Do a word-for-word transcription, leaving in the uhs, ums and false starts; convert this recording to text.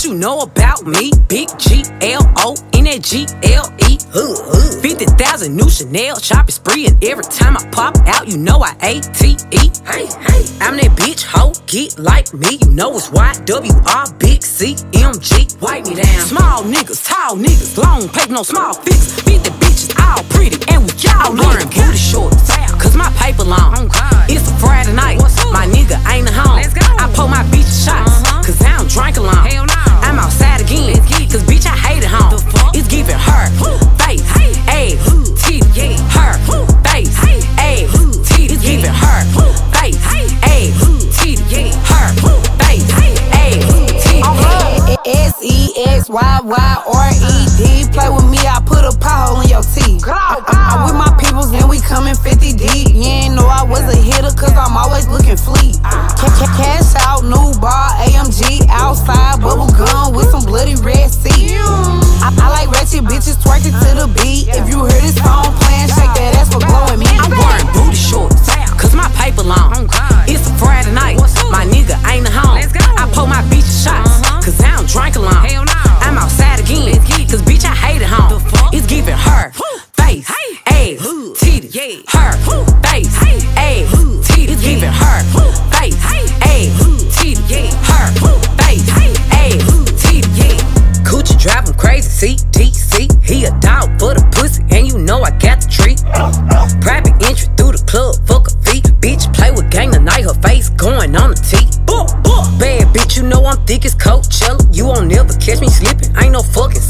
you know about me? Big G L O N that G L E. fifty thousand new Chanel shopping spree, and every time I pop out, you know I A T E. Hey, hey, I'm that bitch hoe, get like me. You know it's Y W R, big C M G. Wipe me down. Small niggas, tall niggas, long paper, no small figures. fifty bitches, all pretty, and we all wearing booty shorts. Cause my paper long. It's a Friday night, my nigga ain't at home. I pour my bitch shots, cause I don't drink alone. I'm outside again, cause bitch I hate it home. It's giving her face, ass, titty, her face, ass, titty. It's giving her face, ass, titty, her face, ass, titty. S E X Y Y R E D. Play with me, I put a pothole in your teeth. I'm with my peoples and we coming fifty deep. You ain't know I was a hitter, cause I'm always looking fleet. Cash out, new bar, A M G, outside, bubble gum with some bloody red seat. I, I like ratchet bitches twerking to the beat. If you hear this song playing, shake that ass for blowing me. I'm wearing booty shorts, cause my paper long. It's a Friday night, my nigga ain't at home. I pour my bitch shots, cause I don't drink alone. I'm outside again, cause bitch I hate it home. It's giving her face, ass, titty, her face, ass, titty. It's giving her face, ass, titty, her face, ass, titty. Coochie drive him crazy, C T C. He a dog for the pussy, and you know I got the treat. Private entry through the club, fuck a fee. Bitch play with gang tonight, her face going on the T. Bad bitch, you know I'm thick as Coachella. You won't never catch me slipping, ain't no fucking